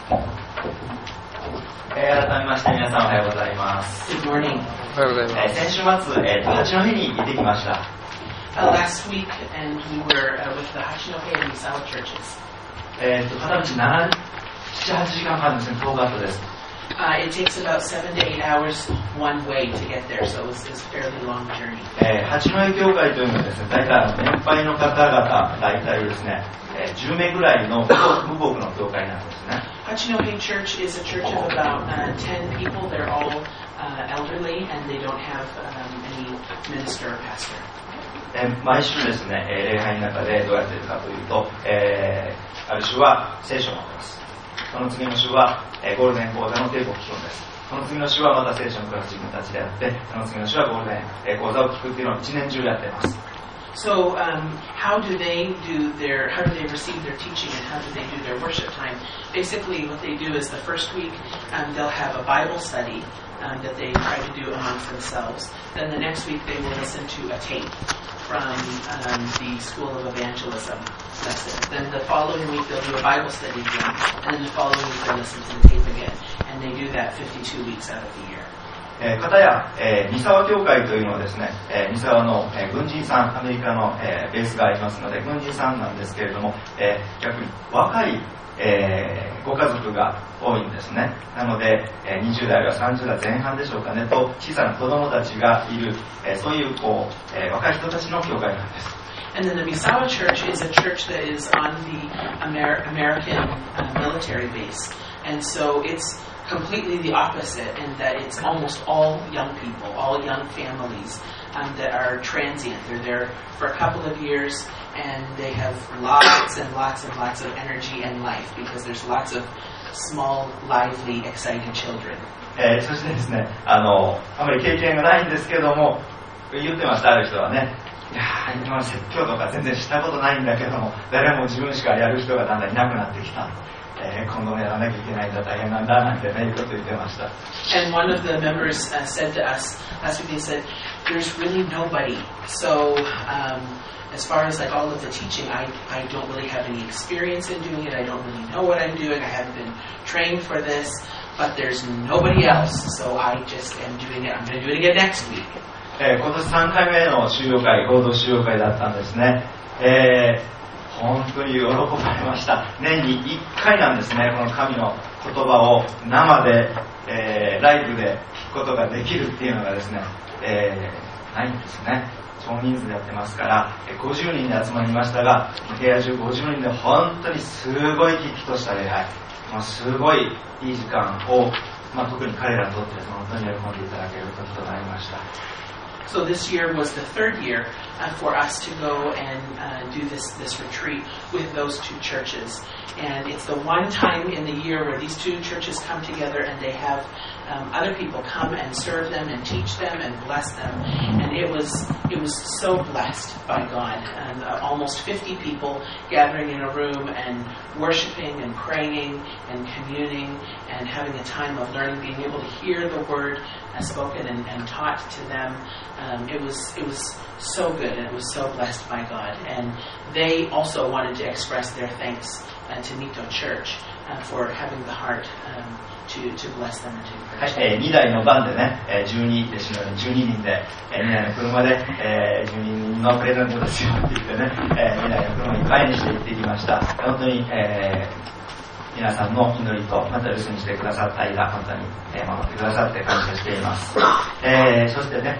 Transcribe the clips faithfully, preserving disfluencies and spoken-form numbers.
えー、改めまして皆さんおはようございます。 Good morning. おはようございます。 えー、先週末、えー、八戸に行ってきました。 Uh, last week, and we were uh, with the Hachinohe and Misawa churches. えー、と片道なな、はちじかんかんですね、遠かったです。 Uh, it takes about seven to eight hours one way to get there, so it's, it's a fairly long journey. えー、八戸教会というのはですね、大体年配の方々、大体ですね、えー、じゅうめいぐらいの無牧の教会なんですね。 Hachinohe Church is a church of about uh, ten people. They're all uh, elderly, and they don't have um, any minister or pastor. えー、毎週ですね、えー、礼拝の中でどうやっているかというと、えー、ある週は聖書を読みます。その次の週は、えー、ゴールデン講座の帝国基本です。その次の週はまた聖書のクラス自分たちでやって、その次の週はゴールデン、えー、講座を聞くっていうのを一年中やっています。 So, um, how do they do their, how do they receive their teaching, and how do they do their worship time? Basically, what they do is the first week, um, they'll have a Bible study um, that they try to do amongst themselves. Then the next week, they will listen to a tape from um, the School of Evangelism lesson. Then the following week, they'll do a Bible study again, and then the following week, they'll listen to the tape again. And they do that fifty-two weeks out of the year. えー、片や、えー、三沢教会というのはですね、えー、三沢の、えー、軍人さん、アメリカの、えー、ベースがありますので、軍人さんなんですけれども、えー、逆に若い、えー、ご家族が多いんですね。なので、えー、にじゅうだいはさんじゅうだいぜん半でしょうかね、と小さな子供たちがいる、えー、そういう、こう、えー、若い人たちの教会なんです。 And then the Misawa Church is a church that is on the Amer- American uh, military base. And so it's completely the opposite in that it's almost all young people, all young families um, that are transient. They're there for a couple of years, and they have lots and lots and lots of energy and life because there's lots of small, lively, exciting children. えー、そしてですね、あの、あまり経験がないんですけども、言ってました、ある人はね、いやー、今の説教とか全然したことないんだけども、誰も自分しかやる人がだんだんいなくなってきた。えー、今度もやらなきゃいけないんだ、大変なんだ、なんてね、いうこと言ってました。 And one of the members uh, said to us last week, they said, there's really nobody. So, um, as far as like all of the teaching, I, I don't really have any experience in doing it. I don't really know what I'm doing. I haven't been trained for this, but there's nobody else. So I just am doing it. I'm going to do it again next week. えー、今年さんかいめの修行会、合同修行会だったんですね。えー本当に喜ばれました。年にいっかいなんですね、この神の言葉を生で、えー、ライブで聞くことができるっていうのがですね、えー、ないんですね。少人数でやってますからごじゅうにんで集まりましたが、部屋中ごじゅうにんで本当にすごい危機とした礼拝、まあ、すごいいい時間を、まあ、特に彼らにとって本当に喜んでいただける時となりました。 So this year was the third year uh, for us to go and uh, do this, this retreat with those two churches. And it's the one time in the year where these two churches come together and they have um, other people come and serve them and teach them and bless them. And it was it was so blessed by God. And uh, almost fifty people gathering in a room and worshiping and praying and communing and having a time of learning, being able to hear the word uh, spoken and, and taught to them. Um, it was it was so good, and it was so blessed by God. And they also wanted to express their thanks uh, to Mito Church uh, for having the heart um, to, to bless them and to encourage them. はい、えー、にだいのバンでね、えー、じゅうにですのでじゅうににんで、えー、にだいの車で、えー、じゅうににんのプレゼントですよって言ってね、えー、にだいの車いっぱいにして行ってきました。本当に、えー、皆さんの祈りとまた留守にしてくださった間、本当に、えー、守ってくださって感謝しています。えー、そしてね、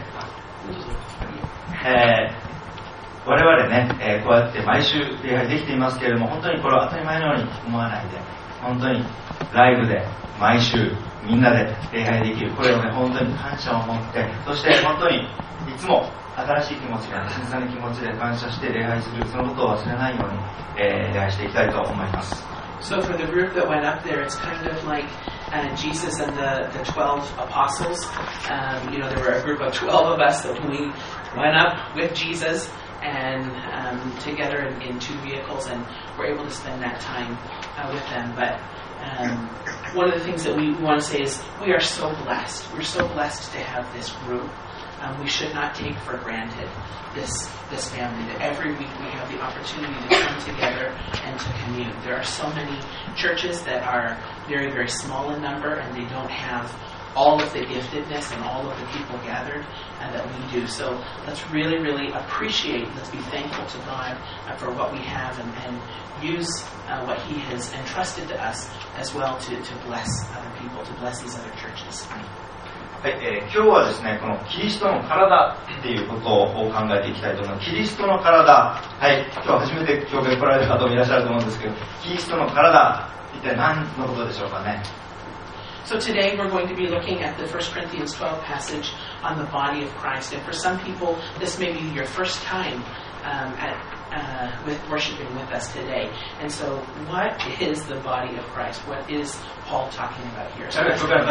えー、我々ね、えー、こうやって毎週礼拝できていますけれども、本当にこれを当たり前のように思わないで、本当にライブで毎週みんなで礼拝できる、これをね本当に感謝を持って、そして本当にいつも新しい気持ちで、新鮮な気持ちで感謝して礼拝する、そのことを忘れないように、えー、礼拝していきたいと思います。 So for the group that went up there, it's kind of like uh, Jesus and the, the twelve apostles. Um, you know, there were a group of twelve of us that we went up with Jesus and um, together in, in two vehicles, and were able to spend that time uh, with them. But um, one of the things that we want to say is we are so blessed. We're so blessed to have this group um, we should not take for granted this this family, that every week we have the opportunity to come together and to commune. There are so many churches that are very, very small in number, and they don't have all of the giftedness and all of the people gathered uh, that we do. So let's really, really appreciate, let's be thankful to God uh, for what we have, and, and use uh, what He has entrusted to us as well to, to bless other people, to bless these other churches. はい、えー、今日はですね、このキリストの体っていうことを考えていきたいと思います。キリストの体、はい、今日初めて教会に来られる方もいらっしゃると思うんですけど、キリストの体、一体何のことでしょうかね。 So today we're going to be looking at the First Corinthians twelve passage on the body of Christ. And for some people, this may be your first time um, at, uh, with worshiping with us today. And so what is the body of Christ? What is Paul talking about here? So,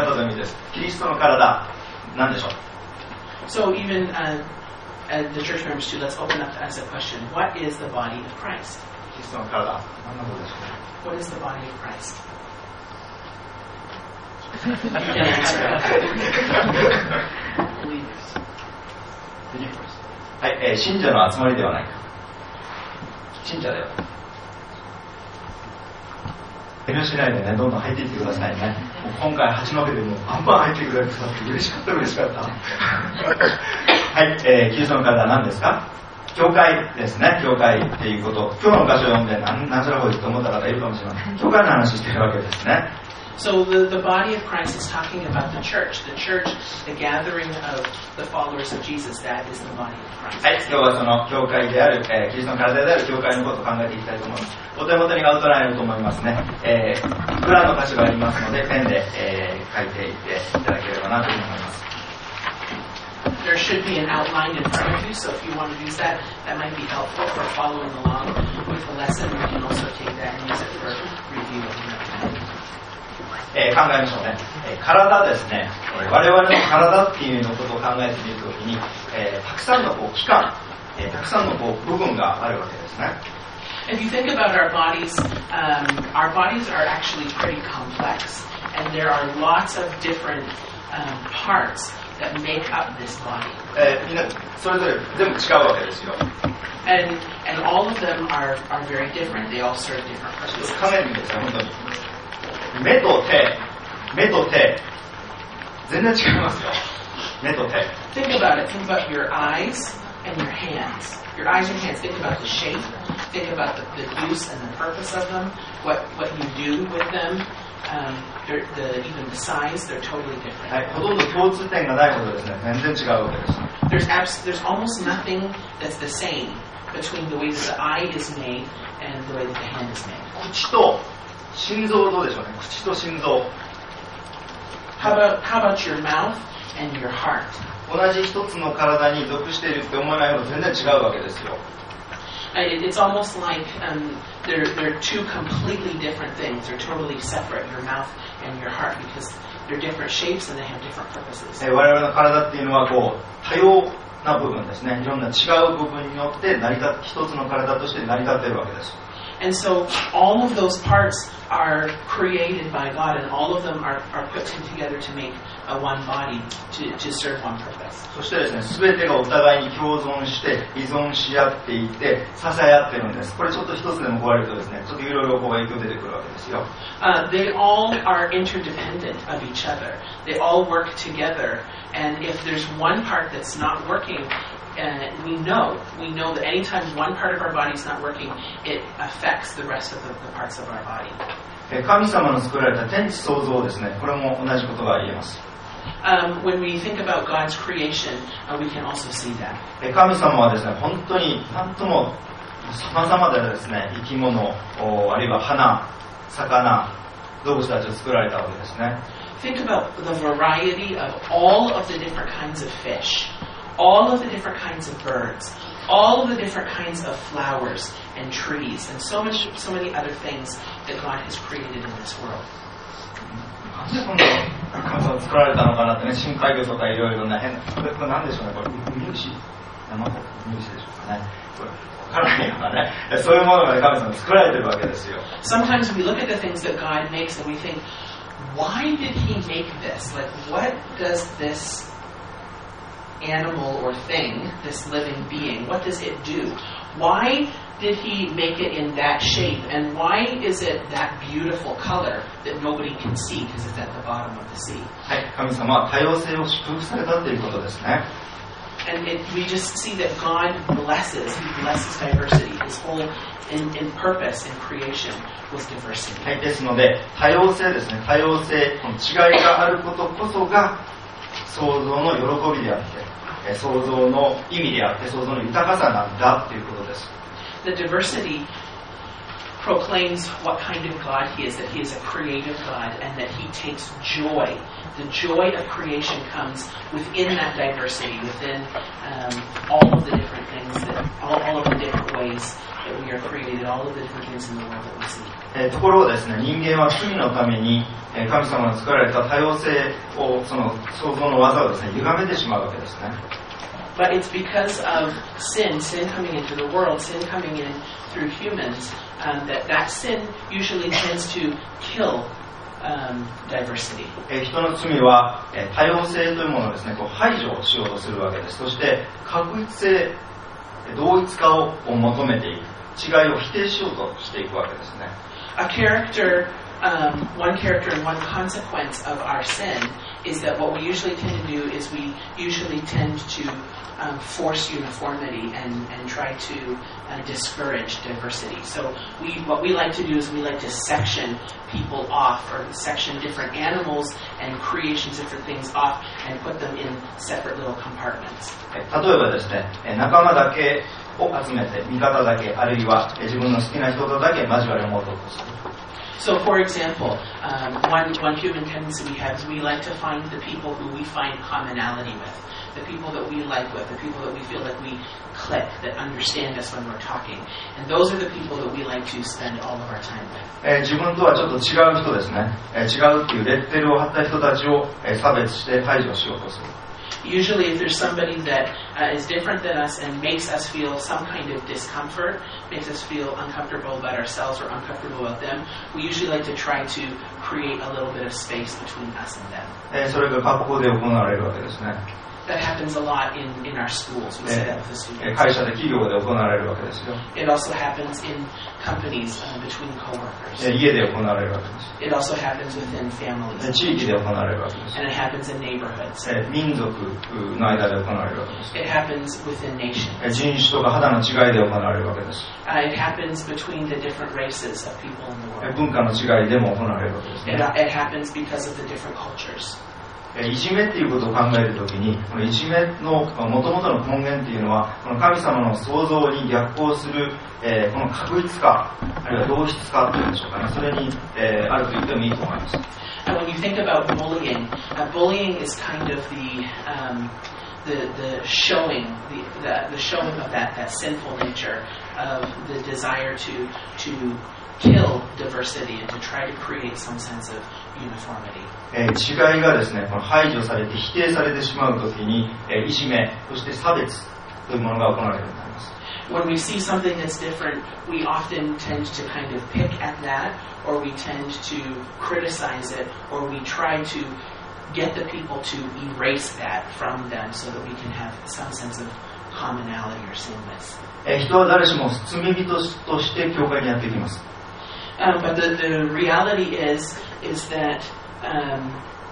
so even uh, uh, the church members too, let's open up to ask a question. What is the body of Christ? What is the body of Christ? You can answer it. Believers. はい、えー、信者の集まりではないか。信者だよ。遠慮しないでね、どんどん入っていってくださいね。もう今回始まりでもうバンバン入ってくださって嬉しかった嬉しかった。はい、えー、キリストの体は何ですか？教会ですね。教会っていうこと。今日の箇所を読んで何何そらこいつと思った方いるかもしれません。教会の話してるわけですね。 So the, the body of Christ is talking about the church. The church, the gathering of the followers of Jesus, that is the body of Christ. はい、今日はその教会である、えー、キリストの体である教会のことを考えていきたいと思います。お手元にアウトラインあると思いますね。えー、裏の箇所がありますので、ペンで、えー、書いていっていただければなというふうに思います。 There should be an outline in front of you, so if you want to use that, that might be helpful for following along with the lesson. You can also take that and use it for review of the えー、考えましょうね、えー、体ですね。我々の体っていうのことを考えてみるときに、えー、たくさんのこう器官、えー、たくさんのこう部分があるわけですね。 If you think about our bodies, um, our bodies are actually pretty complex, and there are lots of different um, parts that make up this body. えー、みんなそれぞれ全部違うわけですよ。 And and all of them are are very different. They all serve different purposes. 考えてみてください、本当に。目と手、目と手、全然違いますよ。目と手。 Think about it. Think about your eyes and your hands. Your eyes and hands. Think about the shape. Think about the, the use and the purpose of them. What what you do with them. Um, the even the size. They're totally different. はい、ほとんど共通点がないほどですね、全然違うわけです。 There's abs- There's almost nothing that's the same between the way that the eye is made and the way that the hand is made. 口と心臓どうでしょうね。口と心臓。 How about how about your mouth and your heart? 同じ一つの体に属しているって思わないほど全然違うわけですよ。 It's almost like um, they're they're two completely different things. They're totally separate. Your mouth and your heart, because they're different shapes and they have different purposes. 我々の体っていうのはこう多様な部分ですね。いろんな違う部分によって成り立って一つの体として成り立っているわけです。 And so all of those parts are created by God, and all of them are, are put together to make a one body, to, to serve one purpose. そしてですね、すべてがお互いに共存して依存し合っていて支え合っているんです。これちょっと一つでも壊れるとですね、ちょっといろいろこう影響出てくるわけですよ。 Uh, they all are interdependent of each other. They all work together, and if there's one part that's not working, and we know, we know that anytime one part of our body is not working, it affects the rest of the, the parts of our body. 神様の作られた天地創造ですね。これも同じことが言えます。 Um, when we think about God's creation, uh, we can also see that. 神様はですね、本当に何とも様々なですね、生き物、あるいは花、魚、動物たちを作られたわけですね。 Think about the variety of all of the different kinds of fish. All of the different kinds of birds, all of the different kinds of flowers and trees, and so many, so many other things that God has created in this world. なんでこんな神様作られたのかなってね、深海魚とかいろいろな変な、これこれ何でしょうね、これウミウシ、生子ウミウシでしょうかね。これ分からないようなね、そういうものが神様作られてるわけですよ。 Sometimes we look at the things that God makes and we think, why did He make this? Like, what does this animal or thing, this living being, what does it do? Why did he make it in that shape? And why is it that beautiful color that nobody can see because it's at the bottom of the sea? はい、神様は多様性を祝福されたということですね。 And it, we just see that God blesses, He blesses diversity. His whole in, in purpose in creation was diversity. はい、ですので多様性ですね、多様性、この違いがあることこそが創造の喜びであって、創造の意味であって、創造の豊かさなんだということです。 The diversity proclaims what kind of God He is, that He is a creative God and that He takes joy. The joy of creation comes within that diversity, within um, all of the different things, that all, all of the different ways that we are created, all of the different things in the world that we see. えー、ところがですね、人間は罪のために、えー、神様の作られた多様性を、その創造の技をですね、歪めてしまうわけですね。 But it's because of sin, sin coming into the world, sin coming in through humans, um, that that sin usually tends to kill um, diversity. えー、人の罪は、えー、多様性というものをですね、こう排除しようとするわけです。そして確一性、同一化を求めていく、違いを否定しようとしていくわけですね。 A character, um, one character and one consequence of our sin is that what we usually tend to do is we usually tend to um, force uniformity and, and try to uh, discourage diversity. So we, what we like to do is we like to section people off, or section different animals and creations, different things off, and put them in separate little compartments. 例えばですね、仲間だけを集めて、味方だけ、あるいは自分の好きな人とだけ交わりを持とうとする。 So, for example, um, one, one human tendency we have is we like to find the people who we find commonality with, the people that we like with, the people that we feel like we click, that understand us when we're talking. And those are the people that we like to spend all of our time with. えー、自分とはちょっと違う人ですね、えー、違うっていうレッテルを貼った人たちを、えー、差別して排除しようとする。 Usually if there's somebody that uh, is different than us and makes us feel some kind of discomfort, makes us feel uncomfortable about ourselves or uncomfortable about them, we usually like to try to create a little bit of space between us and them. えー、それが学校で行われるわけですね。 That happens a lot in, in our schools. We see that with the students. 会社で企業で行われるわけですよ。 It also happens in companies uh, between coworkers. 家で行われるわけです。 It also happens within families. 地域で行われるわけです。 And it happens in neighborhoods. 民族の間で行われるわけです。 It happens within nations. 人種とか肌の違いで行われるわけです。 Uh, it happens between the different races of people in the world. 文化の違いでも行われるわけです、ね。 It, it happens because of the different cultures. いじめっていうことを考えるときに、このいじめのもともとの根源っていうのは、この神様の創造に逆行する、えー、この確一化、あるいは同質化というんでしょうかね、それに、えー、あると言ってもいいと思います。 And when you think about bullying, uh, bullying is kind of the um, the the showing the, the the showing of that that sinful nature of the desire to to kill diversity and to try to create some sense of uniformity. えー、違いがですね、この排除されて否定されてしまうときに、えー、いじめ、そして差別というものが行われるようになります。 When we see something that's different, we often tend to kind of pick at that, or we tend to criticize it, or we try to get the people to erase that from them so that we can have some sense of commonality or sameness. えー、人は誰しも罪人として教会にやってきます。 Um, but the, the reality is is that um,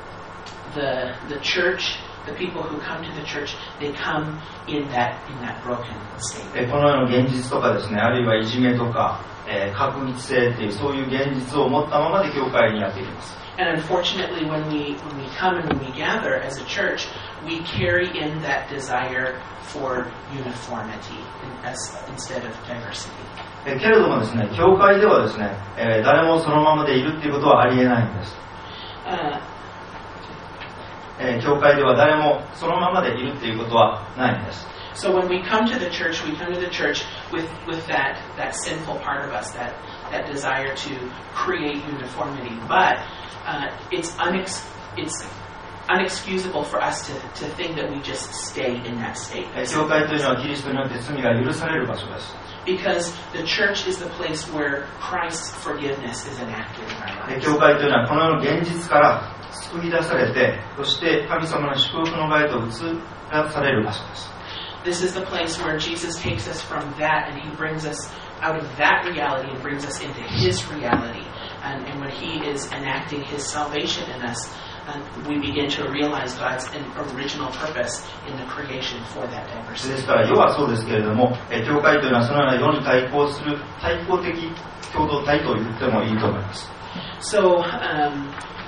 the the church, the people who come to the church, they come in that in that broken state. このような現実とかですね、あるいはいじめとか、えー、確一性っていうそういう現実を持ったままで教会にやってきます。 And unfortunately, when we when we come and when we gather as a church, we carry in that desire for uniformity as, instead of diversity. えけれどもですね、教会ではですね、えー、誰もそのままでいるっていうことはありえないんです。 Uh, えー、教会では誰もそのままでいるっていうことはないんです。 So when we come to the church, we come to the church with with that that sinful part of us, that that desire to create uniformity. But uh, it's unex it's unexcusable for us to to think that we just stay in that state. 教会というのはキリストによって罪が許される場所です。 Because the church is the place where Christ's forgiveness is enacted in our え lives. 教会というのはこの世の現実から救い出されて、そして神様の祝福の場へと移らされる場所です。 This is the place where Jesus takes us from that and He brings us out of that reality and brings us into His reality. And, and when He is enacting His salvation in us, and we begin to realize God's original purpose in the creation for that で diversity. すから世はそうですけれども、え教会というのはそのような世に対抗する対抗的共同体と言ってもいいと思います。 So, um,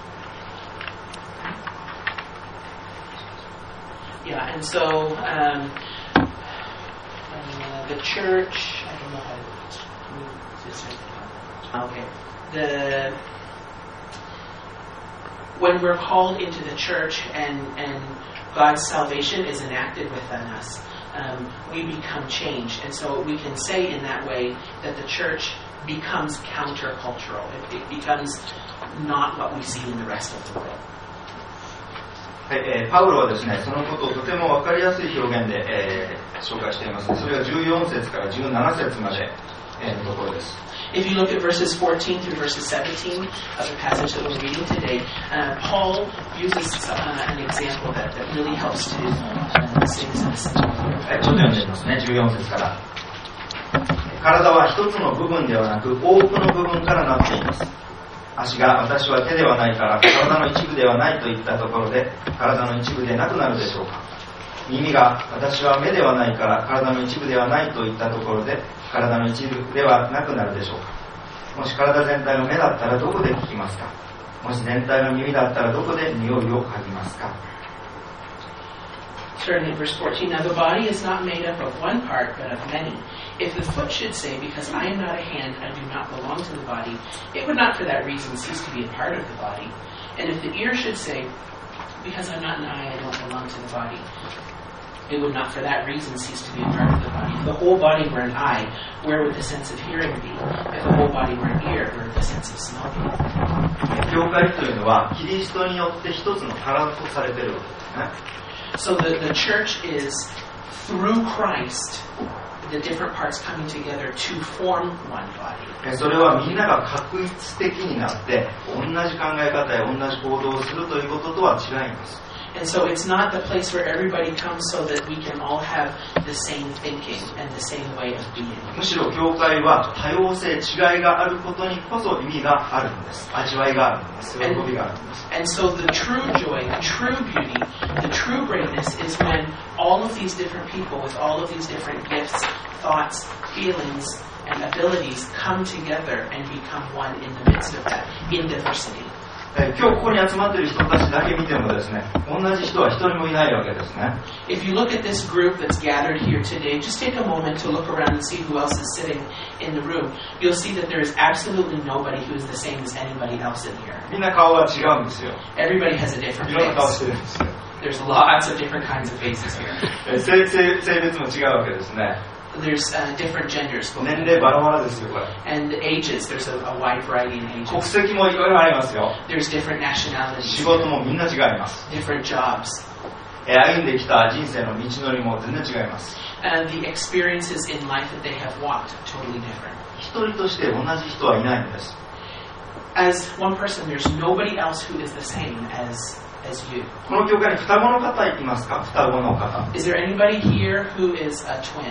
yeah, and so um, uh, the church, I don't know how to say it. Okay. The when we're called into the church and, and God's salvation is enacted within us, um, we become changed. And so we can say in that way that the church becomes countercultural. It, it becomes not what we see in the rest of the world. はいえー、パウロはですね、そのことをとても分かりやすい表現で、えー、紹介しています。それがじゅうよん節からじゅうなな節まで、えー、のところです。 If you look at verses fourteen through verses seventeen of the passage that we're reading today, uh, Paul uses uh, an example that, that really helps to uh, say this. はい、ちょっと読んでみますね、じゅうよん節から。体は一つの部分ではなく、多くの部分からなっています。足が私は手ではないから体の一部ではないといったところで、体の一部でなくなるでしょうか。耳が私は目ではないから体の一部ではないといったところで、体の一部ではなくなるでしょうか。もし体全体が目だったらどこで聞きますか。もし全体が耳だったらどこで匂いを嗅ぎますか。 Turning to verse fourteen, now the body is not made up of one part, but of many. If the foot should say, because I am not a hand, I do not belong to the body, it would not for that reason cease to be a part of the body. And if the ear should say, because I'm not an eye, I don't belong to the body, it would not for that reason cease to be a part of the body. If the whole body were an eye, where would the sense of hearing be? If the whole body were an ear, where would the sense of smell be? 教会というのはキリストによって一つの体とされているわけですね。 So the, the church is through Christ, the different parts coming together to form one body. それはみんなが確一的になって同じ考え方や同じ行動をするということとは違います。 And so it's not the place where everybody comes so that we can all have the same thinking and the same way of being. むしろ教会は多様性、違いがあることにこそ意味があるんです。味わいがあるんです。喜びがあるんです。 And so the true joy, the true beauty, the true greatness is when all of these different people with all of these different gifts, thoughts, feelings, and abilities come together and become one in the midst of that, in diversity. 今日ここに集まっている人たちだけ見てもですね、同じ人は一人もいないわけですね。 If you look at this group that's gathered here today, just take a moment to look around and see who else is sitting in the room. You'll see that there is absolutely nobody who is the same as anybody else in here. みんな顔は違うんですよ。 Everybody has a different いろんな顔し face. てるんですよ。 There's lots of different kinds of faces here. 性, 性, 性別も違うわけですね。 There's uh, different genders. 年齢バラバラですよこれ。 And ages, there's a, a wide variety in 国 ages. 籍もいろいろありますよ。 There's different nationalities, 仕事もみんな違います。 different jobs. 歩んできた人生の道のりも全然違います。 And the experiences in life that they have walked, totally different. 一人として同じ人はいないんです。 As one person, there's nobody else who is the same as, as you. この教会に双子の方いますか？双子の方。 Is there anybody here who is a twin?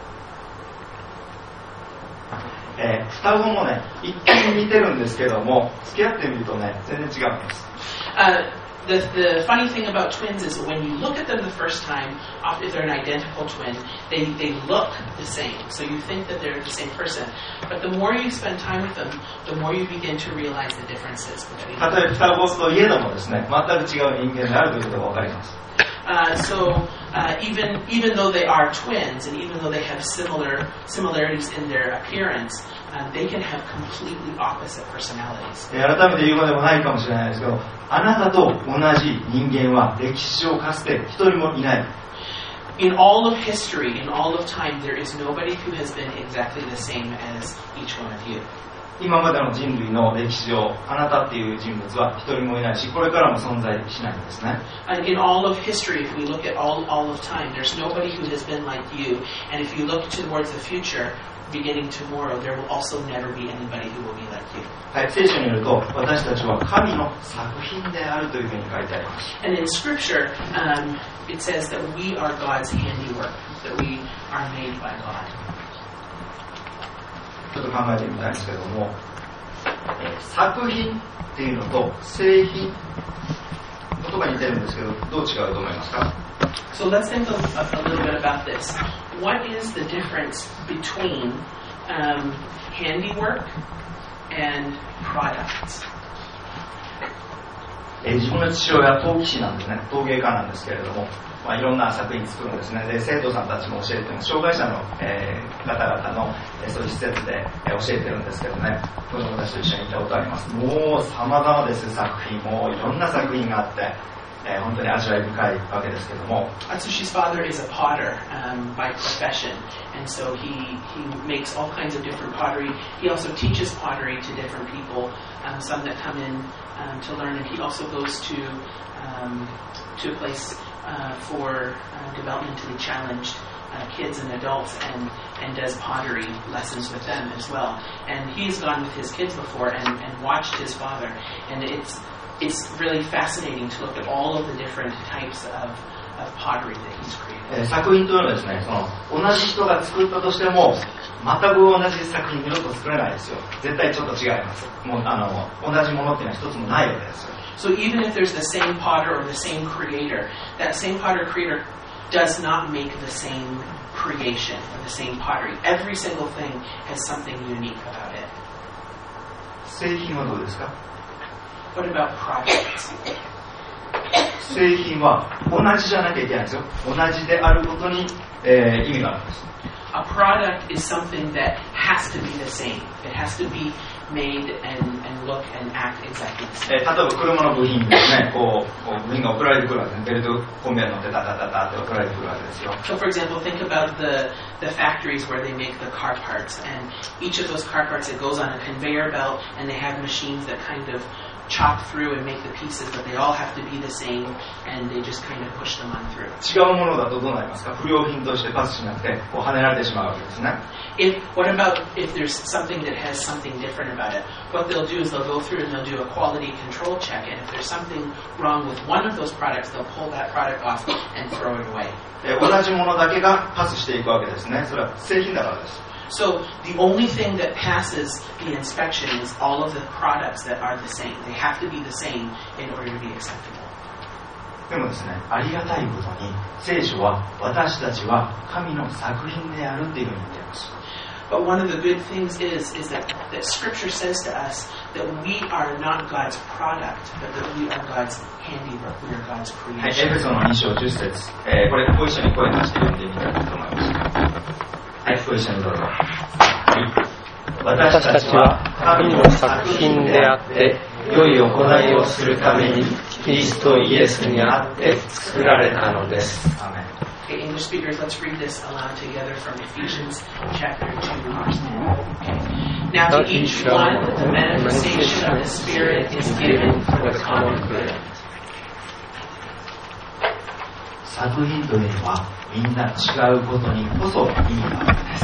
えー、双子もね、一見似てるんですけども、付き合ってみるとね、全然違うんです。 Uh, the, the funny thing about twins is when you look at them the first time, if they're an identical twin, they, they look the same. So you think that they're the same person. But the more you spend time with them, the more you begin to realize the differences between た them. とえ双子といえどもですね、全く違う人間であるということが分かります。 Uh, so uh, even even though they are twins and even though they have similar similarities in their appearance, uh, they can have completely opposite personalities. 改めて言うまでもないかもしれないですけど、あなたと同じ人間は歴史上かつて一人もいない。 In all of history, in all of time, there is nobody who has been exactly the same as each one of you. 今までの人類の歴史上、あなたっていう人物は一人もいないし、これからも存在しないんですね。 And in all of history, if we look at all, all of time, there's nobody who has been like you. And if you look towards the future, beginning tomorrow, there will also never be anybody who will be like you. はい、聖書によると、私たちは神の作品であるというふうに書いてあります。 And in Scripture, um, it says that we are God's handiwork, that we are made by God. ちょっと考えてみたいんですけども、えー、作品っていうのと製品、言葉に似てるんですけど、どう違うと思いますか？ So let's think a, a little bit about this. What is the difference between um, handiwork and products? えー、自分の父親は陶器師なんですね、陶芸家なんですけれども、まあ、いろんな作品作るんですね。で、生徒さんたちも教えてる、障害者の、えー、方々の、えー、そういう施設で、えー、教えてるんですけどね、子供たちと一緒に行ったことあります。もう様々です作品、もういろんな作品があって、えー、本当に味わい深いわけですけども。 Atsushi's father is a potter um, by profession, and so he, he makes all kinds of different pottery. He also teaches pottery to different people, um, some that come in um, to learn, and he also goes to, um, to a place uh, for uh, developmentally challenged uh, kids and adults and, and does pottery lessons with them as well. And he's gone with his kids before and, and watched his father, and it's It's really fascinating to look at all of the different types of, of pottery that he's created. えー、作品というのはですね、その同じ人が作ったとしても全く同じ作品二度と作れないですよ。絶対ちょっと違います。もうあの同じものっていうのは一つもないわけですよ。 So even if there's the same potter or the same creator, that same potter creator does not make the same creation or the same pottery. Every single thing has something unique about it. 製品はどうですか ？What about products? 製品は同じじゃなきゃいけないんですよ。同じであることに、えー、意味があるんです。 A product is something that has to be the same. It has to be made and, and look and act exactly the same. えー、例えば車の部品ですね、こう、こう部品が送られてくるわけです。ベルトコンベヤー乗ってタタタタって送られてくるわけですよ。 So for example, think about the, the factories where they make the car parts, and each of those car parts, it goes on a conveyor belt, and they have machines that kind of chop through and make the pieces, but they all have to be the same, and they just kind of push them on through. 違うものだとどうなりますか？不良品としてパスしなくてこう跳ねられてしまうわけですね。 If, what about if there's something that has something different about it? What they'll do is they'll go through and they'll do a quality control check, and if there's something wrong with one of those products, they'll pull that product off and throw it away. 同じものだけがパスしていくわけですね。それは製品だからです。 So the only thing that passes the inspection is all of the products that are the same. They have to be the same in order to be acceptable. でもですね、ありがたいことに聖書は私たちは神の作品であるっていうふうに言っています。 But one of the good things is, is that, that Scripture says to us that we are not God's product, but that we are God's handiwork. We are God's はい、エ creation. ペソのに章じゅっ節、えー、これご一緒に声出して読んでみたいと思います。はい、ご一緒にどうぞ。はい、 私たちは神の作品であって、良い行いをするためにキリストイエスにあって作られたのです。 アーメン。 Okay, English speakers, let's read this aloud together from Ephesians chapter two, verse ten. Okay. Now to each one, the manifestation of the Spirit is given for the common good. 作品というのはみんな違うことにこそ意味があるんです。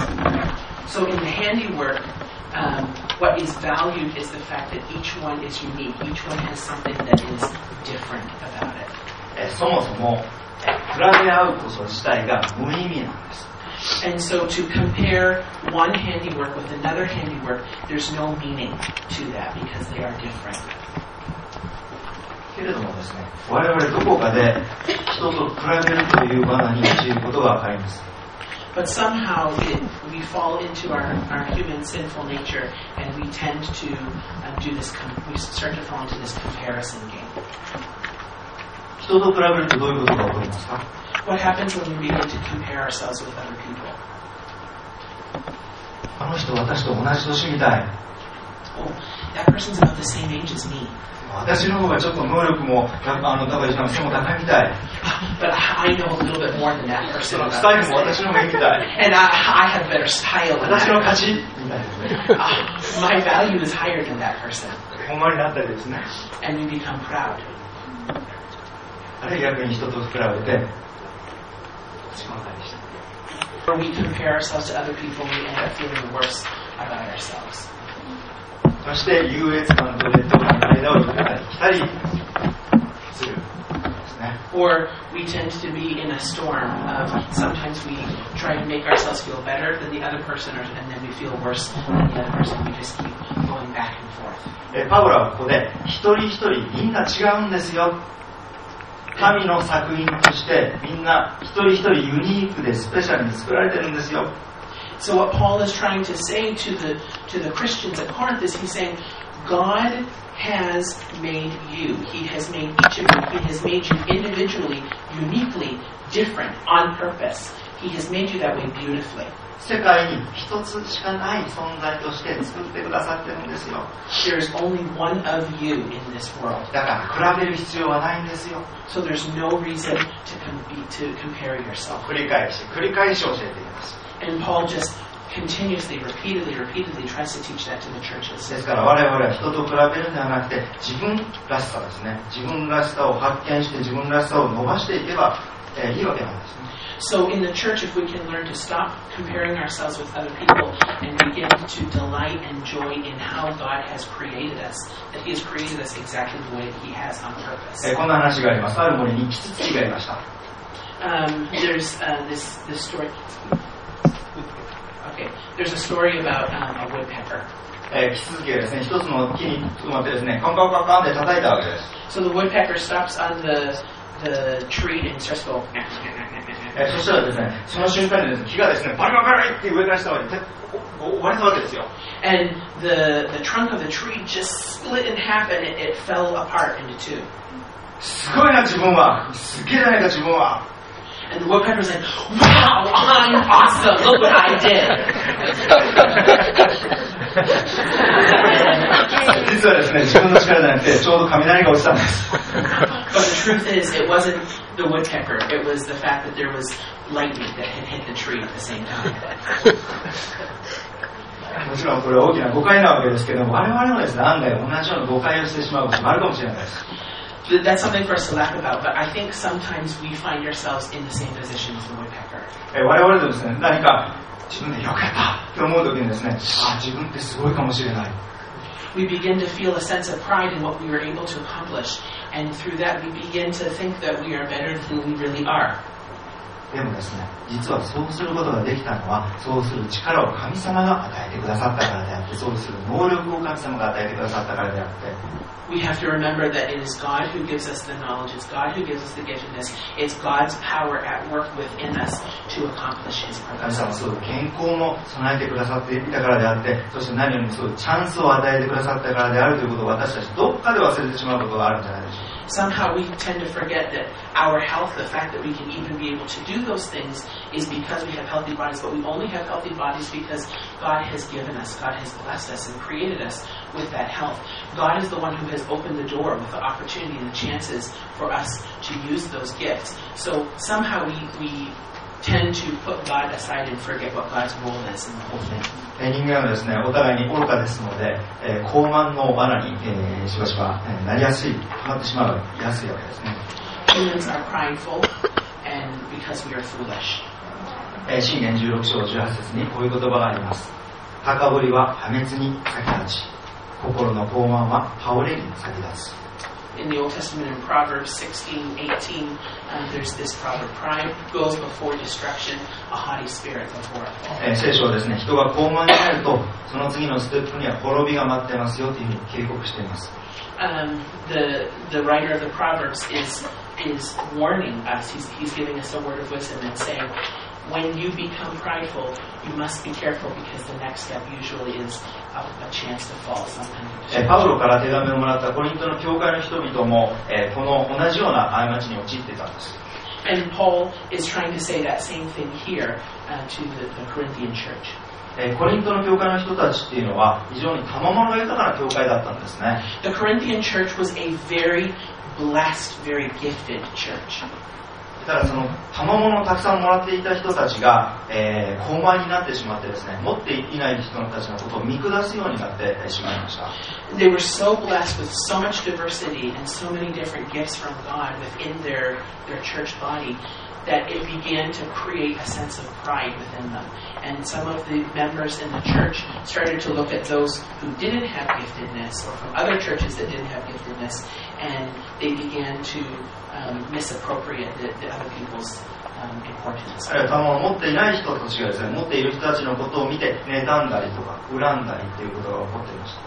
So in the handiwork, um, what is valued is the fact that each one is unique. Each one has something that is different about it. えそもそも比べ合うこと自体が無意味なんです。 And so to compare one handiwork with another handiwork, there's no meaning to that because they are different. けれどもですね、我々どこかで人と比べるという罠に陥ることがわかります。 But somehow it, we fall into our, our human sinful nature, and we tend to um, do this. Com- we start to fall into this comparison game. 人と比べるとどういうことが起こりますか？ What happens when we begin to compare ourselves with other people? あの人私と同じ年みたい。 Oh, that person's about the same age as me. 私の方がちょっと能力もあの高いしかも背も高いみたい。 But I know a little bit more than that person. スタイルも私の方がいいみたい。 And I, I have better style than 私の that. 勝ちみたいですね。 Uh, my value is higher than that person. ほんまになったりですね。 And we become proud. あるいは逆に人と比べて落ち込んだりして。 Or we compare ourselves to other people and we end up feeling worse about ourselves. そして優越感と劣等感の間を行ったり来たりするですね。 Or we tend to be in a storm of sometimes we try to make ourselves feel better than the other person, or, and then we feel worse than the other person. We just keep going back and forth. えパウロはここで一人一人みんな違うんですよ。神の作品としてみんな一人一人ユニークでスペシャルに作られてるんですよ。 So what Paul is trying to say to the to the Christians at Corinth is he's saying, God has made you. He has made each of you. He has made you individually, uniquely different on purpose. He has made you that way beautifully. 世界に一つしかない存在として作ってくださってるんですよ。 There is only one of you in this world. だから比べる必要はないんですよ。 So there's no reason to, com- to compare yourself. 繰り返し繰り返し教えています。 And Paul just continuously, repeatedly, repeatedly tries to teach that to the churches. ですから我々は人と比べるんではなくて自分らしさですね。自分らしさを発見して自分らしさを伸ばしていけば、えー、いいわけなんですね。 So in the church, if we can learn to stop comparing ourselves with other people and begin to delight and joy in how God has created us, that He has created us exactly the way that He has on purpose. えー、こんな話があります。ある森にキツツキがいました。 Um, there's uh, this this story. Okay, there's a story about um, a woodpecker. えー、キツツキがですね、一つの木に止まってですね、カンカンカンカンって叩いたわけです。 So the woodpecker stops on the the tree and starts to go. えー、そしたらですね、その瞬間にですね、木がですね、バリバリバリって上から下まで割れたわけですよ。 And the the trunk of the tree just split in half and it, it fell apart into two. すごいな自分は、すげえじゃないか自分は。 And the woodpecker's like, wow, I'm awesome, look what I did. 実はですね、自分の力じゃなくて、ちょうど雷が落ちたんです。 But the truth is, it wasn't the woodpecker, it was the fact that there was lightning that had hit the tree at the same time. もちろんこれは大きな誤解なわけですけども、我々もですね、案外同じような誤解をしてしまうこともあるかもしれないです。 That's something for us to laugh about, but I think sometimes we find ourselves in the same position as the woodpecker. え我々でですね、何か自分でよかったと思うときにですね、あ、自分ってすごいかもしれない。 We begin to feel a sense of pride in what we were able to accomplish, and through that we begin to think that we are better than we really are. でもですね、実はそうすることができたのは、そうする力を神様が与えてくださったからであって、そうする能力を神様が与えてくださったからであって、 We have to remember that it is God who gives us the knowledge, it's God who gives us the giftedness, it's God's power at work within us to accomplish His 神様は purposes. そういう健康も備えてくださっていたからであって、そして何よりもそういうチャンスを与えてくださったからであるということを私たちどっかで忘れてしまうことがあるんじゃないでしょうか。 Somehow we tend to forget that our health, the fact that we can even be able to do those things, is because we have healthy bodies, but we only have healthy bodies because God has given us, God has blessed us and created us with that health. God is the one who has opened the door with the opportunity and the chances for us to use those gifts. So somehow we, we tend to put God aside and forget what God's role is in the whole thing. 人間はですね、お互いに愚かですので、えー、高慢の罠に、えー、しばしば、えー、なりやすい、はまってしまうやすいわけですね。 Humans are prideful, and because we are foolish. えー、箴言じゅうろく章じゅうはち節にこういう言葉があります。高ぶりは破滅に先立ち、心の高慢は倒れに先立つ。 In the Old Testament, in Proverbs sixteen eighteen, um, there's this proverb: "Pride goes before destruction, a haughty spirit before a fall." えー、聖書はですね、人が高慢になると、その次のステップには滅びが待ってますよというふうに警告しています。 Um, the the writer of the Proverbs is is warning us. He's he's giving us a word of wisdom and saying, when you become prideful, you must be careful because the next step usually is a, a chance to fall. Sometimes. パウロから手紙をもらったコリントの教会の人々も、えー、この同じような過ちに陥っていたんです。 And Paul is trying to say that same thing here uh, to the, the Corinthian church. えー、コリントの教会の人たちっていうのは非常に賜物が豊かな教会だったんですね。 The Corinthian church was a very blessed, very gifted church. ただその賜物をたくさんもらっていた人たちが、えー、高慢になってしまってですね、持っていない人たちのことを見下すようになってしまいました。 They were so blessed with so much diversity and so many different gifts from God within their, their church body that it began to create a sense of pride within them. And some of the members in the church started to look at those who didn't have giftedness or from other churches that didn't have giftedness, and they began to um, misappropriate the, the other people's um, importance. あるいは賜物を持っていない人たちがですね、持っている人たちのことを見て妬んだりとか恨んだりということが起こっていました。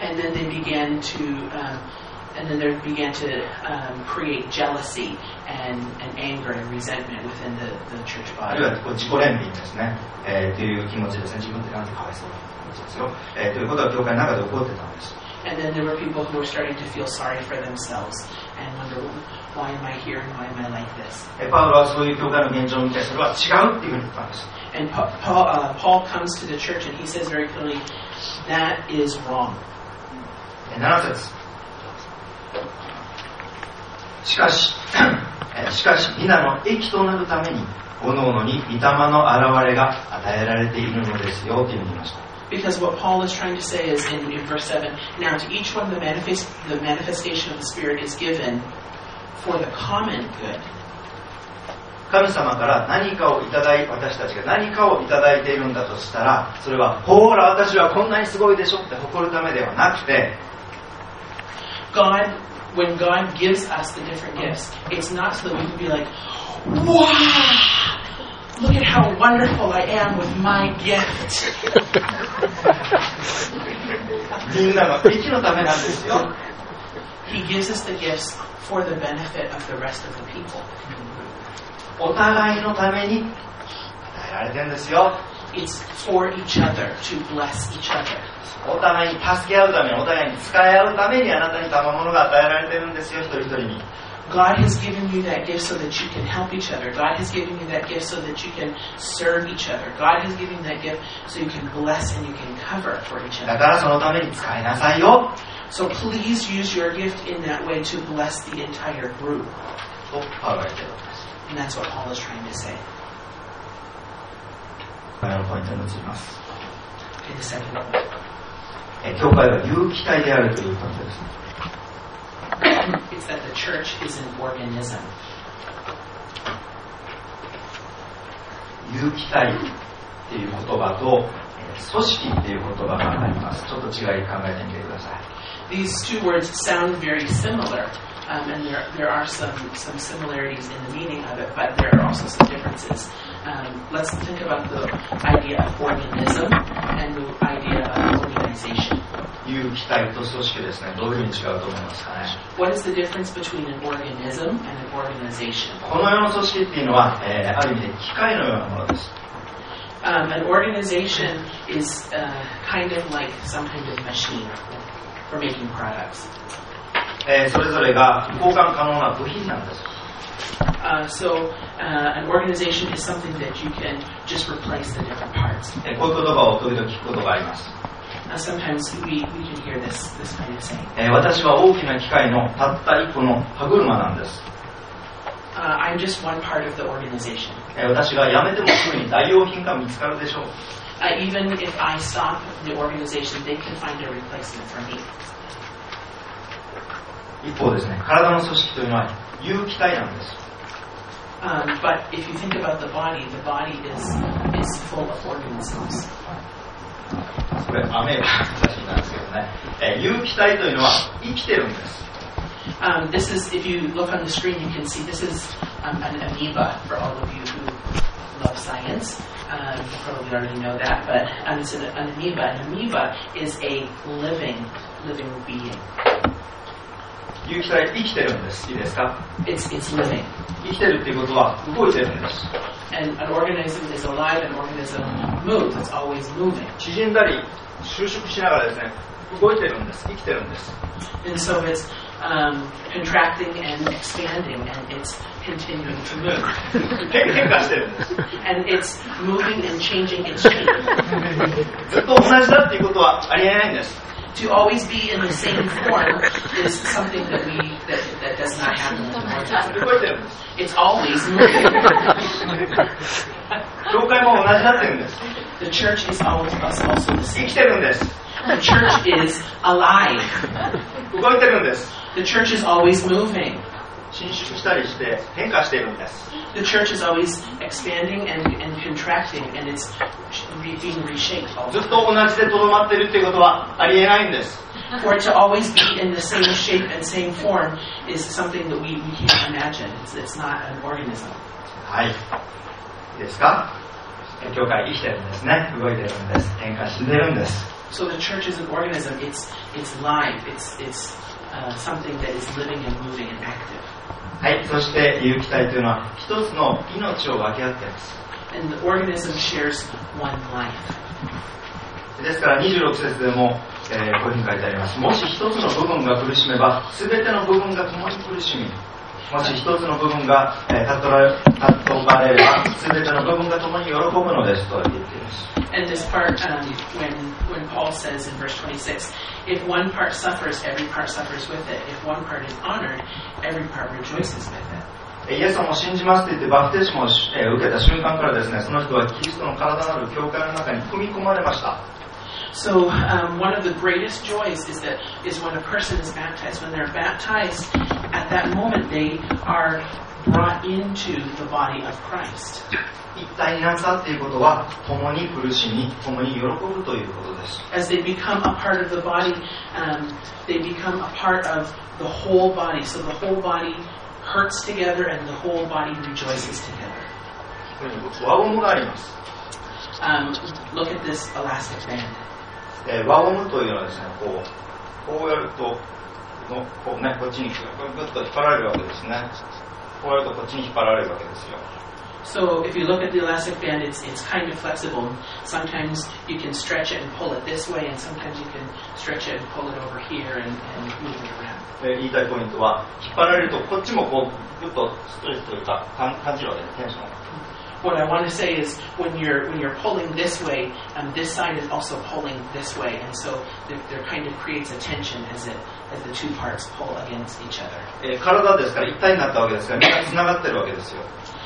And then they began to um, And then they began to um, create jealousy and, and anger and resentment within the, the church あ body. るいはこう自己憐憫ですね、えー、という気持ちですね。自分ってなんてかわいそうな気持ちですよ、えー、ということが教会の中で起こってたんです。 And then there were people who were starting to feel sorry for themselves and wonder, why am I here and why am I like this? パウロはそういう教会の現状を見て、それは違うっていうふうに言ったんです。 And Paul, uh, Paul comes to the church and he says very clearly, that is wrong. なな節。しかし、しかし皆の益となるために、各々に御霊の現れが与えられているのですよというふうに言いました。 Because what Paul is trying to say is in, in verse seven, now to each one the, manifest, the manifestation of the Spirit is given for the common good. 神様から何かをいただい、私たちが何かをいただいているんだとしたら、それは、ほら私はこんなにすごいでしょって誇るためではなくて、 God, when God gives us the different gifts, it's not so that we can be like, wow, look at how wonderful I am with my gift. みんなの益のためなんですよ。 He gives us the gifts for the benefit of the rest of the people. お互いのために与えられてるんですよ。 It's for each other, to bless each other. お互いに助け合うために、お互いに使い合うためにあなたに賜物が与えられてるんですよ、一人一人に。 God has given you that gift so that you can help each other. God has given you that gift so that you can serve each other. God has given you that gift so you can bless and you can cover for each other. だからそのために使いなさいよ。 So please use your gift in that way to bless the entire group. とパウロが言っているわけです。 And that's what Paul is trying to say. このポイントに移ります。 Okay, the second point. 教会は有機体であるということです。 It's that the church is an organism. 有機体っていう言葉と組織っていう言葉があります。ちょっと違い考えてみてください。 These two words sound very similar, um, and there there are some some similarities in the meaning of it, but there are also some differences. Um, let's think about the idea of organism and the idea of organization. 有機体と組織ですね。どういうふうに違うと思いますかね。 What is the difference between an organism and an organization? この世の組織っていうのは、えー、ある意味で機械のようなものです。 Um, an organization is uh, kind of like some kind of machine for making products. えー、それぞれが交換可能な部品なんです。 Uh, so uh, an organization is something that you can just replace the different parts. えー、こういう言葉を時々聞くことがあります。 Now sometimes we, we can hear this, this kind of saying. えー、私は大きな機械のたった一個の歯車なんです。 Uh, I'm just one part of the organization. えー、私が辞めてもすぐに代用品が見つかるでしょう。 Uh, even if I stop the organization, they can find a replacement for me. 一方ですね、体の組織というのは有機体なんです。 Um, but if you think about the body, the body is, is full of organisms. これ、雨が写真なんですけどね、えー、有機体というのは生きてるんです。 Um, this is, if you look on the screen, you can see this is um, an amoeba for all of you who love science. Um, you probably already know that, but um, it's an, an amoeba. An amoeba is a living, living being. 有機体生きてるんです。いいですか？ It's, it's living. 生きてるっていうことは動いてるんです。 And an organism is alive, an organism moves, it's always moving. 縮んだり収縮しながらですね、動いてるんです。生きてるんです。 And so it's um, contracting and expanding, and it's continuing to move. 変化してるんです。 And it's moving and changing its shape. ずっと同じだっていうことはありえないんです。 To always be in the same form is something that we that, that does not happen. 動いてるんです。 It's always moving. 教会も同じだってるんです。 The church is always also the 生 same. きてるんです。 The church is alive. 動いてるんです。 The church is always moving. 伸縮したりして変化しているんです。 The church is always expanding and, and contracting, and it's re- being reshaped. all ず the っと同じでとどまっているっていうことはありえないんです。 time. For it to always be in the same shape and same form is something that we, we can't imagine. It's, it's not an organism. はい。いいですか？教会生きてるんですね。動いてるんです。変化してるんです。 So the church is an organism. It's it's live. It's it's uh, something that is living and moving and active. はい。そして有機体というのは一つの命を分け合っています。 And the organism shares one life. ですからにじゅうろく節でも、えー、こういうふうに書いてあります。もし一つの部分が苦しめば、すべての部分が共に苦しみ、もし一つの部分が、えー、尊ばれれば、すべての部分が共に喜ぶのですと言っています。 And this part, um, when when Paul says in verse twenty-six, if one part suffers, every part suffers with it. If one part is honored, every part rejoices with it. イエス様を信じますと言ってバプテスマを、えー、受けた瞬間からですね、その人はキリストの体なる教会の中に組み込まれました。 So um, one of the greatest joys is that is when a person is baptized. When they're baptized, at that moment they are brought into the body of Christ. 一体になったということは、共に苦しみ、共に喜ぶということです。 As they become a part of the body, um, they become a part of the whole body. So the whole body hurts together and the whole body rejoices together. ここに輪ゴムがあります。 Um, look at this elastic band. えー、輪ゴムというのはですね、こう、こうやると、のこうね、こっちにグッと引っ張られるわけですね。こうやるとこっちに引っ張られるわけですよ。 So if you look at the elastic band, it's it's kind of flexible. Sometimes you can stretch it and pull it this way, and sometimes you can stretch it and pull it over here and, and move it around. えー、言いたいポイントは、引っ張られるとこっちもこうグッとストレスというか感じるわけです、テンション。 What I want to say is when you're when you're pulling this way, um, this side is also pulling this way, and so there, there kind of creates a tension as it as the two parts pull against each other. えー、体ですから一体になったわけですから、みんなつながってるわけですよ。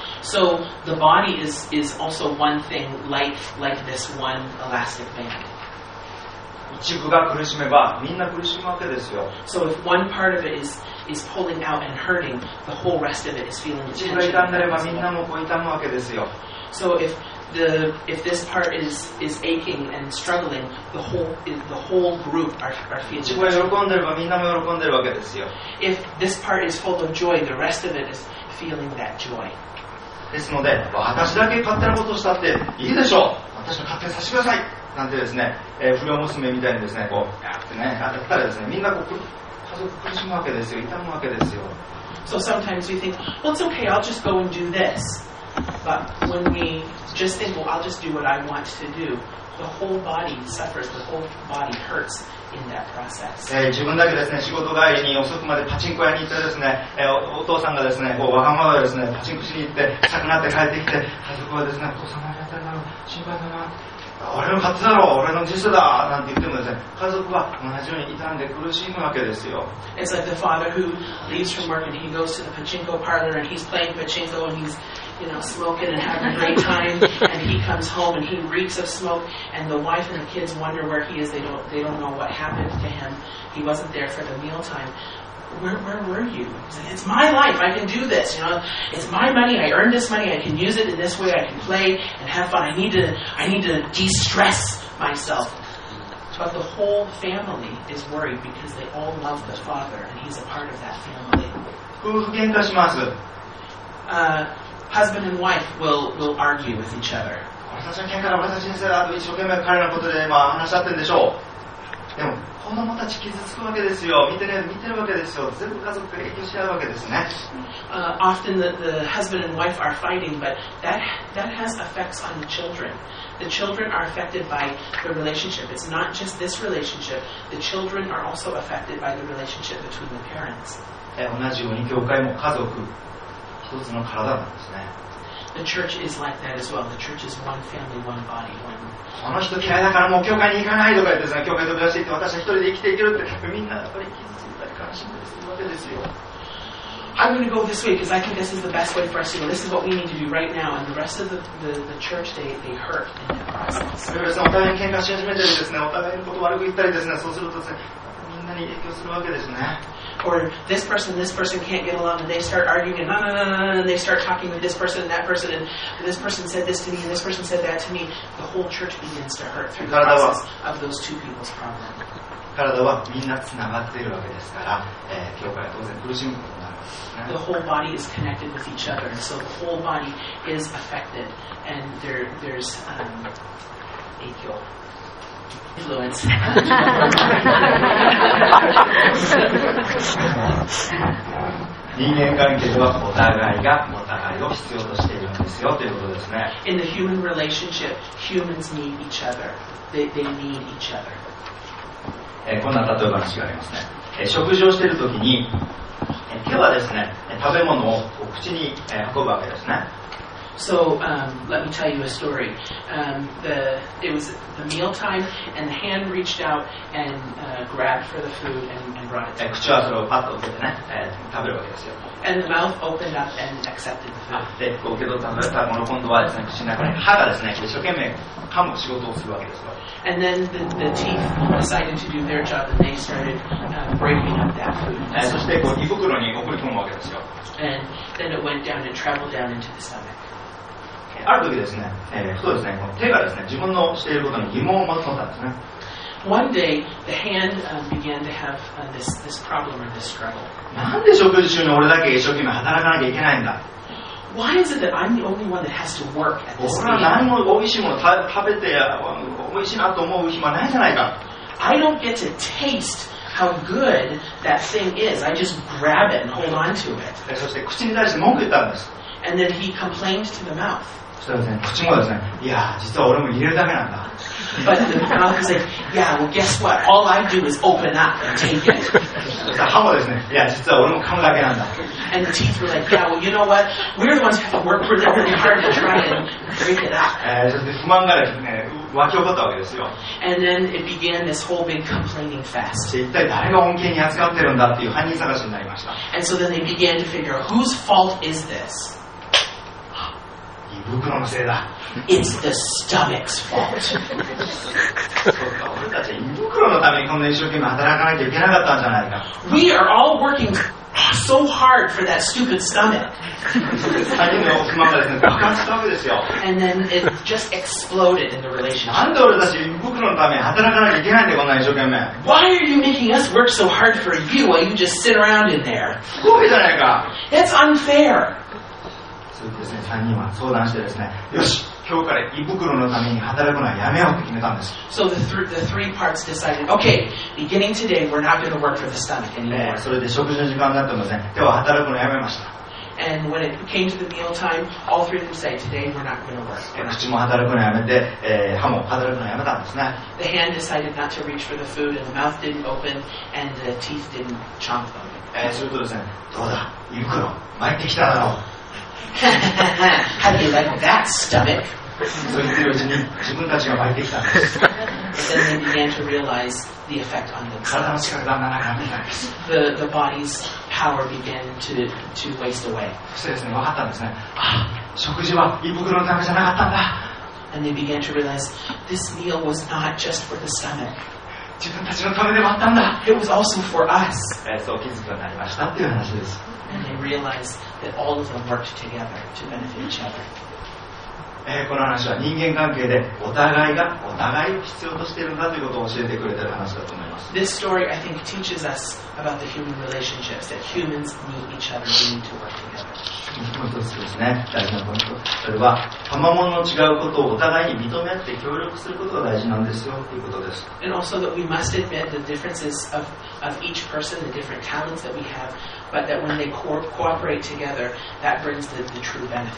So the body is is also one thing like like this one elastic band. 一部が苦しめばみんな苦しむわけですよ。 So if one part of it is is pulling out and hurting, the whole rest of it is feeling the 一部が tension. 痛んでればみんなもこう痛むわけですよ。 So if the if this part is is aching and struggling, the whole the whole group are are 一 feeling 部が it. 喜んでればみんなも喜んでるわけですよ。 If this part is full of joy, the rest of it is feeling that joy. ですので、私だけ勝手なことをしたっていいでしょう。私の勝手にさせてください。なんてですね、えー、不良娘みたいにですね、こうやってね、やったらですね、みんなこう家族苦しむわけですよ。痛むわけですよ。 So sometimes we think, well, it's okay, I'll just go and do this. But when we just think, well, I'll just do what I want to do, the whole body suffers, the whole body hurts in that process. えー、自分だけですね、仕事帰りに遅くまでパチンコ屋に行ってですね、えー、お, お父さんがですね、こうわがままでですね、パチンコしに行って、臭くなって帰ってきて、家族はですね、お父さん何やってんだろう、心配だな、俺の勝手だろう、俺の人生だなんて言ってもですね、家族は同じように傷んで苦しむわけですよ。 It's like the father who leaves from work and he goes to the pachinko parlor and he's playing pachinko and he's, you know, smoking and having a great time, and he comes home and he reeks of smoke, and the wife and the kids wonder where he is. They don't they don't know what happened to him. He wasn't there for the mealtime. Where where were you? He's like, it's my life. I can do this. You know, it's my money. I earned this money. I can use it in this way. I can play and have fun. I need to I need to de-stress myself. But the whole family is worried because they all love the father and he's a part of that family. 夫婦喧嘩します。 Uh, husband and wife will will argue with each other. 俺たちの喧嘩だ、俺たちの人生だと一生懸命彼らのことでまあ話し合ってるんでしょう。でも子供たち傷つくわけですよ。見てる見てるわけですよ。全部家族が影響し合うわけですね。 Uh, often the, the husband and wife are fighting, but that that has effects on the children. The children are affected by the relationship. It's not just this relationship. The children are also affected by the relationship between the parents. 同じように教会も家族一つの体なんですね。 The church is like that as well. The church is one family, one body, one. この人嫌いだからもう教会に行かないとか言ってですね、教会飛び出していって私は一人で生きていけるってみんなやっぱり傷ついたり悲しんだりするわけですよ。 I'm going to go this way because I think this is the best way for us to go. This is what we need to do right now. And the rest of the, the, the church, they, they hurt in that process. それからお互いに喧嘩し始めたりですね、お互いのことを悪く言ったりですね、そうするとですね、みんなに影響するわけですね。 Or this person, this person can't get along, and they start arguing, and no, no, no, no, no, and they start talking with this person and that person, and this person said this to me, and this person said that to me. The whole church begins to hurt through the process of those two people's problem. 体はみんなつながっているわけですから、えー、教会は当然苦しむことになるわけですね。 The whole body is connected with each other, and so the whole body is affected, and there, there's um, equal influence. 人間関係ではお互いがお互いを必要としているんですよということですね。 In the human relationship, humans need each other. They, they need each other. えー、こんな例え話がありますね。えー、食事をしているときに、えー、手はですね、食べ物を口に、えー、運ぶわけですね。 So um, let me tell you a story. Um, the it was the meal time, and the hand reached out and uh, grabbed for the food and, and brought it to 口はそれをパッと受けてね、えー、食べるわけですよ。 And the mouth opened up and accepted the food. で、こう受け取った食べたもの今度はですね、口の中に歯がですね、一生懸命噛む仕事をするわけですよ。 And then the, the teeth decided to do their job, and they started uh, breaking up that food. えー、そしてこう胃袋に送り込むわけですよ。 And then it went down and traveled down into the stomach. ある時ですね、えー、ふとですね、この手がですね、自分のしていることに疑問を持ったんですね。 One day, the hand uh, began to have uh, this, this problem or this struggle. なんで食事中に俺だけ一生懸命働かなきゃいけないんだ。 Why is it that I'm the only one that has to work at this 俺は meal? 何も美味しいもの食べて美味しいなと思う暇ないじゃないか。 I don't get to taste how good that thing is. I just grab it and hold on to it. そして口に対して文句言ったんです。 And then he complained to the mouth. そしたらですね、口もですね、いや実は俺も入れるだけなんだ。 But the mouth was like, yeah, well, guess what? All I do is open up and take it. そしたら歯もですね、いや実は俺も噛むだけなんだ。 And the teeth were like, yeah, well, you know what? We're the ones who have to work really, really hard to try and break it up. えー、そして不満がですね、湧き起こったわけですよ。 And then it began this whole big complaining そ fest. して一体誰が恩恵に扱ってるんだっていう犯人探しになりました。 And so then they began to figure out, whose fault is this? 胃袋のせいだ。 It's the stomach's fault. そうか、俺たちは胃袋のためにこんな一生懸命働かなきゃいけなかったんじゃないか。 We are all working so hard for that stupid stomach. 最近の不満がですね、爆発したわけですよ。 And then it just exploded in the な relationship. んで俺たち胃袋のために働かなきゃいけないんだよ、こんな一生懸命。 Why are you making us work so hard for you while you just sit around in there? すごいじゃないか。 That's unfair. そう言ってですね、さんにんは相談してですね、よし、今日から胃袋のために働くのはやめようって決めたんです。 So the, th- the three parts decided, okay, beginning today, we're not going to work for the stomach え anymore. ー、それで食事の時間になってもですね、今日は働くのやめました。 And when it came to the meal time, all three of them said, today we're not going to work. え We're ー not. 口も働くのやめて、えー、歯も働くのやめたんですね。 The hand decided not to reach for the food, and the mouth didn't open, and the teeth didn't chomp them. えー、するとですね、どうだ、胃袋、参ってきただろう。 How do you like that, stomach? そう言ってるうちに自分たちが湧いてきたんです。 But then they began to realize the effect on 体の themselves. 力がだんだんなくなってきたんです。 The, the body's power began to, to waste away. そしてですね、分かったんですね。あ、食事は胃袋のためじゃなかったんだ。 And they began to realize this meal was not just for the stomach. 自分たちのためでもあったんだ。 It was also for us. えー、そう気づくようになりましたっていう話です。 And they realized that all of them worked together to benefit each other. えー、この話は人間関係でお互いがお互いを必要としているんだということを教えてくれている話だと思います。 This story, I think, teaches us about the human relationships, that humans need each other, we need to work together. もう一つですね、大事なポイント。それは、賜物の違うことをお互いに認め合って協力することが大事なんですよということです。 And also that we must admit the differences of, of each person, the different talents that we have, but that when they co- cooperate together, that brings the, the true benefit.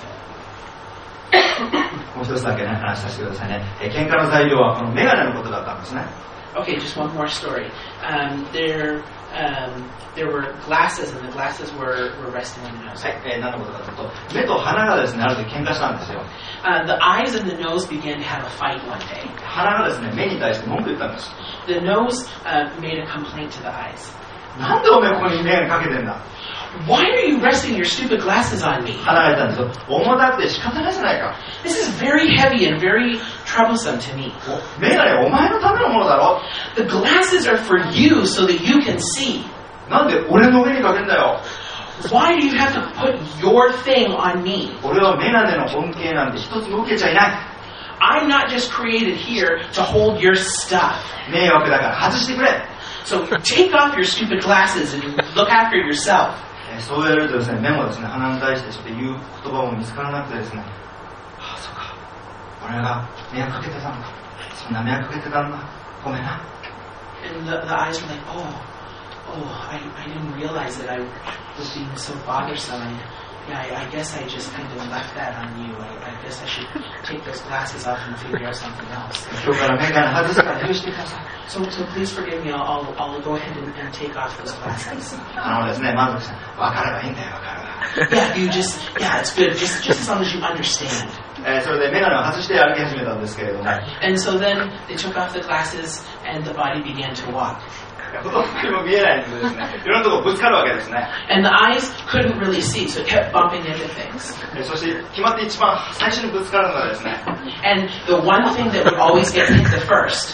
もう一つだけね、話させてくださいね。えー、喧嘩の材料はこのメガネのことだったんですね。 Okay, just one more story. Um, there, um, there were glasses, and the glasses were, were resting on the nose. はい、えー、何のことかというと、目と鼻がですね、ある時喧嘩したんですよ。 Uh, the eyes and the nose began to have a fight one day. 鼻がですね、目に対して文句言ったんです。 The nose uh, made a complaint to the eyes. なんでおめえここにメガネかけてんだ。 Why are you resting your stupid glasses on me? 鼻が言ったんですよ。重たくて仕方ないじゃないか。 This is very heavy and very troublesome to me. メガネお前のためのものだろ。 The glasses are for you so that you can see. なんで俺の目にかけんだよ。 Why do you have to put your thing on me? 俺はメガネの恩恵なんて一つも受けちゃいない。 I'm not just created here to hold your stuff. 迷惑だから外してくれ。 So take off your stupid glasses and look after yourself. そう言われるとですね、目もですね、鼻に対してちょっと言う言葉も見つからなくてですね、ああ、そうか、俺が迷惑かけてたんだ、そんな迷惑かけてたんだ、ごめんな。 And the, the eyes were like, oh, oh, I, I didn't realize that I was being so bothersome. I, yeah, I, I guess I just kind of left that on you. I, I guess I should take those glasses off and figure out something else. 今日からメガネ外すから許してください。 So, so please forgive me. I'll, I'll, I'll go ahead and, and take off those glasses. あのですね、まずですね、分かればいいんだよ、分かれば。 Yeah, you just, yeah, it's good. Just, just as long as you understand. えー、それでメガネを外して歩き始めたんですけれども、 And so then they took off the glasses and the body began to walk. ほとんども見えないんでですね、いろんなところぶつかるわけですね。 And the eyes couldn't really see, so it kept bumping into things. そして決まって一番最初にぶつかるのがですね、 And the one thing that would always get hit the first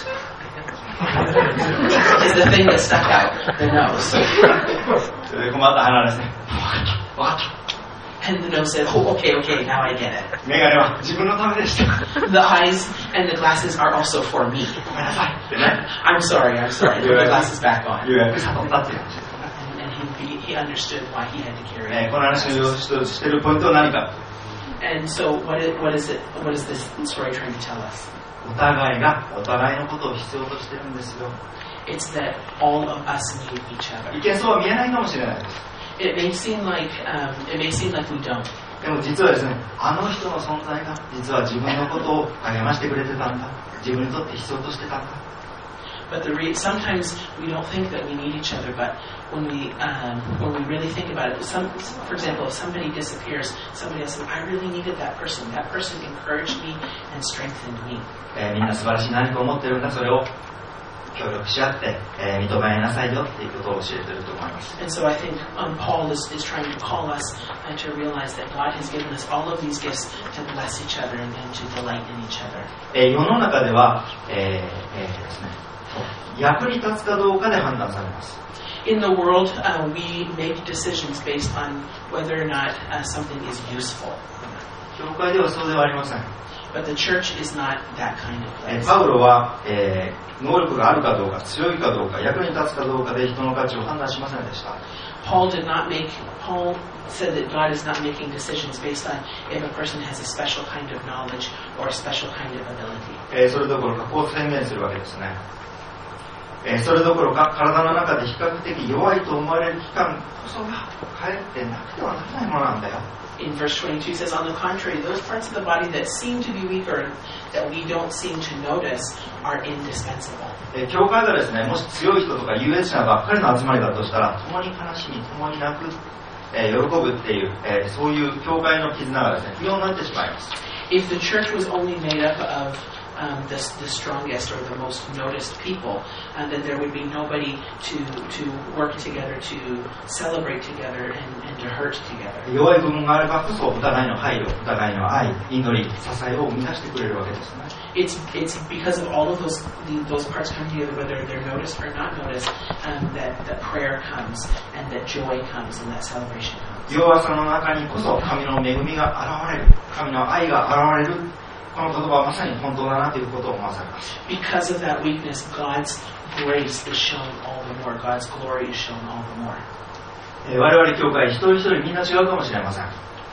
is the thing that stuck out, the nose. それで困った鼻ですね。分かった。 And the nose said, oh, okay, okay, now I get it. メガネは自分のためでした。 The eyes and the glasses are also for me. ごめんなさいってね。 I'm sorry, I'm sorry. Put the glasses back on. ようやく悟ったっていう話です。 And he, he understood why he had to carry えー、 it. この話をしているポイントは何か。 And so what is, what is it? What is this story trying to tell us? お互いがお互いのことを必要としてるんですよ。 It's that all of us need each other. 一見そうは見えないかもしれないです。 It may seem like um, it may seem like we don't. でも実はですね、あの人の存在が実は自分のことを励ましてくれてたんだ。自分にとって必要としてたんだ。 But the re- sometimes we don't think that we need each other. But when we um, when we really think about it, some, for example, if somebody disappears, somebody else says, "I really needed that person. That person encouraged me and strengthened me." えー、みんな素晴らしい何かを持ってるんだ。それを協力し合って、えー、認めなさいよっていうことを教えていると思います。 And so I think um, Paul is, is trying to call us uh, to realize that God has given us all of these gifts to bless each other and, and to delight in each other. えー、世の中では、えーえーですね、役に立つかどうかで判断されます。 In the world, uh, we make decisions based on whether or not uh, something is useful. 教会ではそうではありません。 But the church is not that kind of え place. パウロは、えー、能力があるかどうか、強いかどうか、役に立つかどうかで人の価値を判断しませんでした。 Paul did not make, Paul said that God is not making decisions based on if a person has a special kind of knowledge or a special kind of ability. えー、それどころかこう宣言するわけですね。えー、それどころか体の中で比較的弱いと思われる器官こそがかえってなくてはならないものなんだよ。 In verse twenty-two, it says, on the contrary, those parts of the body that seem to be weaker, that we don't seem to notice, are indispensable. えー、教会がですね、もし強い人とか優越者ばっかりの集まりだとしたら、共に悲しみ、共に泣く、えー、喜ぶっていう、えー、そういう教会の絆がですね、不要になってしまいます。 If the church was only made up of um, the, the strongest or the most noticed people, uh, then there would be nobody to, to work together, to celebrate together, and, and to hurt together. 弱い部分があればこそお互いの配慮、お互いの愛、祈り、支えを生み出してくれるわけですね。 It's it's because of all of those those parts come together, whether they're noticed or not noticed, um, that that prayer comes and that joy comes and that celebration comes. 弱さの中にこそ神の恵みが現れる、神の愛が現れる。この言葉はまさに本当だなということを思わされます。 Because of that weakness, God's grace is shown all the more. God's glory is shown all the more. 我々教会一人一人みんな違うかもしれません。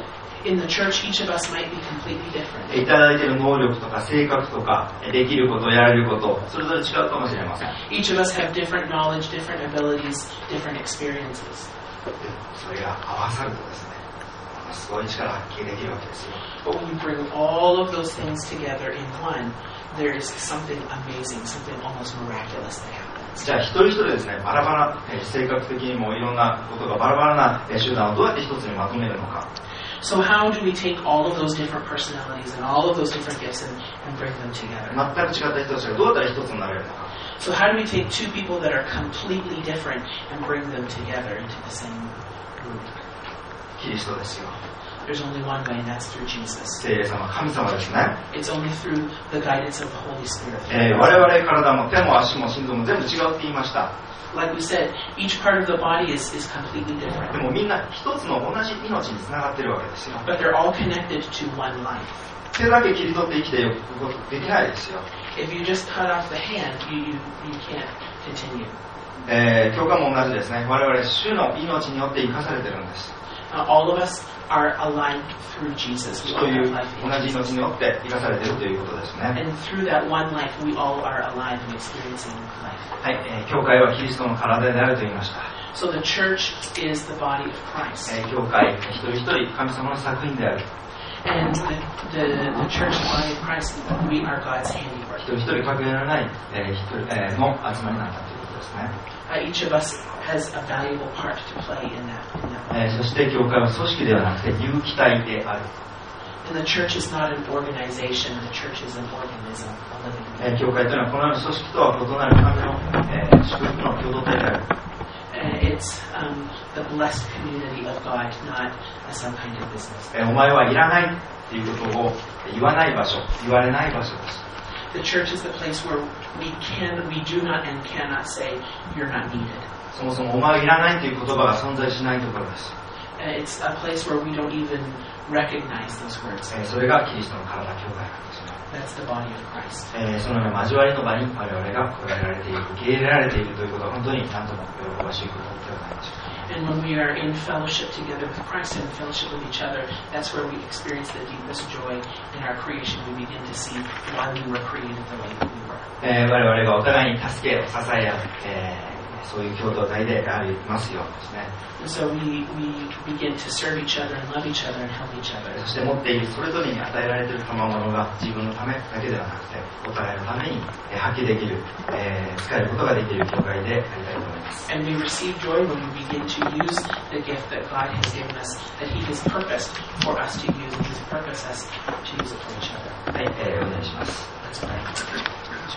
In the church, each of us might be completely different. いただいている能力とか性格とかできることやられることそれぞれ違うかもしれません。 Each of us have different knowledge, different abilities, different experiences. それが合わさるとですね、すごい力が発揮できるわけですよ。 But when you bring all of those things together in one, there is something amazing, something almost miraculous that happens. じゃあ一人一人ですね、バラバラ、えー性格的にもいろんなことがバラバラなえー集団をどうやって一つにまとめるのか。 So how do we take all of those different personalities and all of those different gifts and, and bring them together? 全く違った人たちがどうやったら一つになれるのか。 So how do we take two people that are completely different and bring them together into the same group? キリストですよ。 There's only one way, and that's through Jesus. 聖霊様、神様ですね。 It's only through the guidance of the Holy Spirit. えー我々体も手も足も心臓も全部違うって言いました。 Like we said, each part of the body is, is completely で different. もみんな一つの同じ命につながってるわけですよ。 But they're all connected to one life. 手だけ切り取って生きていくことできないですよ。 If you just cut off the hand, you, you, you can't continue. えー教会も同じですね。我々主の命によって生かされてるんです。 Uh, all of us are alive through Jesus. We 主 all という have life 同 in じ Jesus. 命によって生かされているということですね。 And through that one life, we all are alive and experiencing life. はい、えー教会はキリストの体であると言いました。 So the church is the body of Christ. えー教会一人一人神様の作品である。 And the, the, the church, the body of Christ, we are God's handiwork. 一人一人かけがえのない、えー一人えーの集まりなんだということですね。 Uh, each of us has a valuable part to play in that. In that えーそして教会は組織ではなくて有機体である。 And the church is not an organization. The church is an organism, a living え being. ー教会というのはこのような組織とは異なる神の、えー祝福の共同体である。 Uh, it's um, the blessed community of God, not uh, some kind of business. えーお前はいらないっていうことを言わない場所、言われない場所です。 The church is the place where we can, we do not and cannot say, you're not needed. そもそもお前はいらないという言葉が存在しないところです。 Uh, it's a place where we don't even recognize those words. えーそれがキリストの体、教会なんですね。 That's the body of Christ. えーそのような交わりの場に我々が加えられている、受け入れられているということは本当に何とも喜ばしいことではないでしょうか。 And when we are in fellowship together with Christ and fellowship with each other, that's where we experience the deepest joy in our creation. We begin to see why we were created the way that we were. えー我々がお互いに助けを支え合う、えーそういう共同体でありますようですね。 And so we, we begin to serve each other and love each other and help each other. そして持っているそれぞれに与えられている賜物が自分のためだけではなくてお互いのためにえー発揮できる、えー使えることができる教会でありたいと思います。 And we receive joy when we begin to use the gift that God has given us, that He has purposed for us to use, and He has purposed us to use it for each other. はい、えーお願いします。 Let's pray.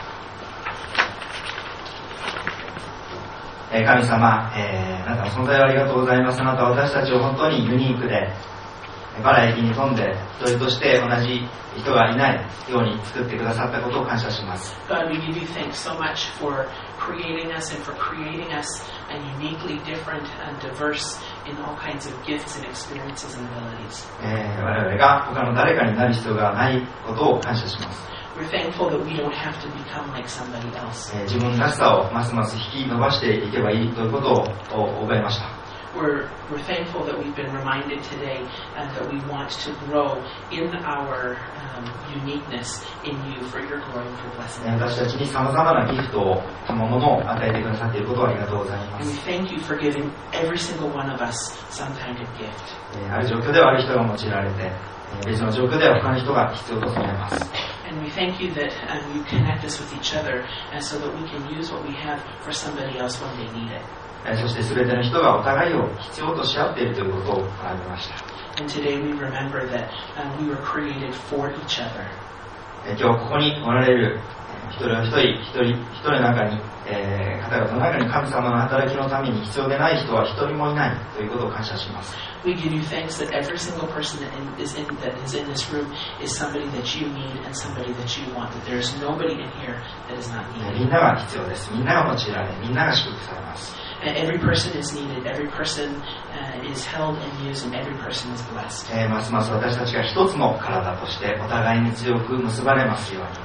えー神様、えーあなたの存在をありがとうございます。あなたは私たちを本当にユニークで、バラエティに富んで、一人として同じ人がいないように作ってくださったことを感謝します。 God, we give you thanks so much for creating us and for creating us and uniquely different and diverse in all kinds of gifts and experiences and abilities. えー我々が他の誰かになる必要がないことを感謝します。 We're thankful that we don't have to become like somebody else. えー自分らしさをますます引き伸ばしていけばいいということを覚えました。 We're, we're thankful that we've been reminded today and that we want to grow in our um, uniqueness in you for your glory and for blessing えー us. 私たちに様々なギフトを、賜物を与えてくださっていることをありがとうございま And we す。 thank you for giving every single one of us some kind of gift. えーある状況ではある人が用いられて、えー別の状況では他の人が必要とされます。 And we thank you that um, you connect us with each other and so that we can use what we have for somebody else when they need it. えーそして全ての人がお互いを必要とし合っているということを学びました。 And today we remember that um, we were created for each other. えー今日ここにおられるえー一人お一人、一人一人の中に、えー方々の中に神様の働きのために必要でない人は一人もいないということを感謝します。 We give you thanks that every single person that in, is, in, that is in this room is somebody that you need and somebody that you want, that there is nobody in here that is not えー needed. みんなが必要です。みんなが用いられ、みんなが祝福されます。 And every person is needed, every person uh, is held and used, and every person is blessed. えーますます私たちが一つの体としてお互いに強く結ばれますように。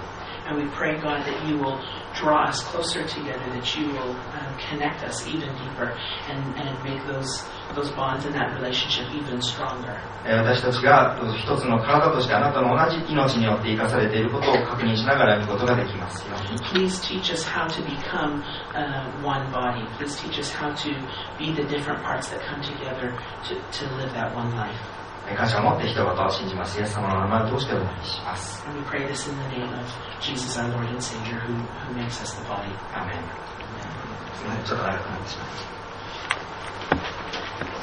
And we pray, God, that you will draw us closer together, that you will um, connect us even deeper and, and make those, those bonds in that relationship even stronger. 私たちが一つの体としてあなたの同じ命によって生かされていることを確認しながら見ることができますように。 Please teach us how to become uh, one body. Please teach us how to be the different parts that come together to, to live that one life. 感謝を持って一言を信じます。イエス様の名前を通してお祈りします。 And we pray this in the name of Jesus, our Lord and Savior, who, who makes us the body. アーメン。ちょっと長くなってしまいました。